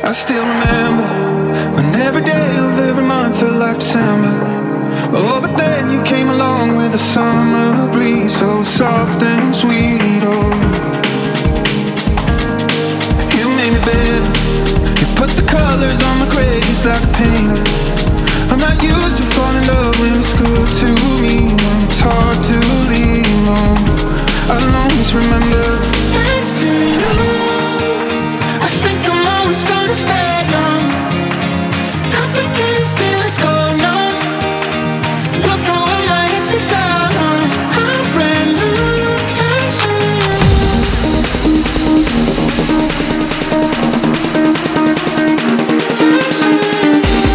I still remember when every day of every month felt like December. Oh, but then you came along with a summer breeze, so soft and sweet. Oh, you made me better. You put the colors on my grays like a painter. I'm not used to falling in love when it's good to me, when it's hard to leave. Oh, I'll always remember. Thanks to you, I think I'm always gonna stay young. Complicated feelings go numb. Look at what my ex beside. I'm brand new. Thanks to you. Thanks to you.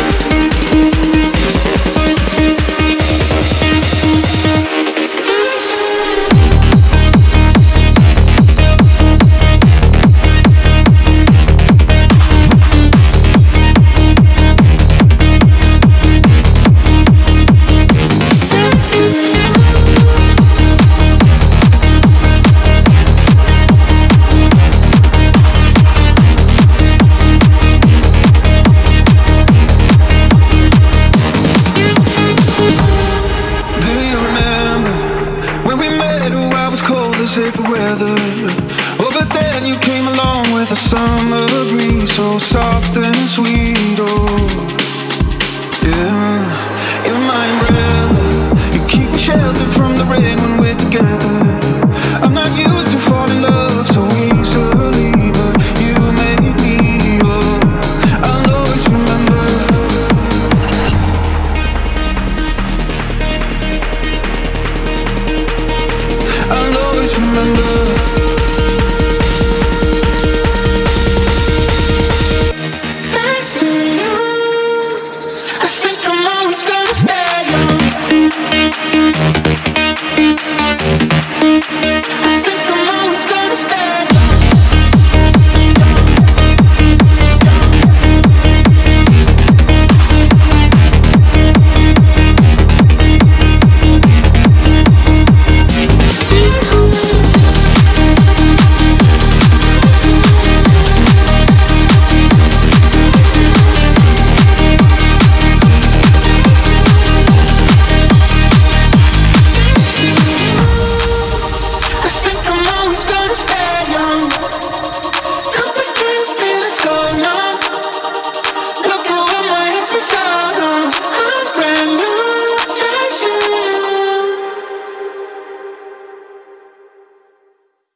April weather. Oh, but then you came along with a summer breeze, so soft and sweet. Oh, yeah.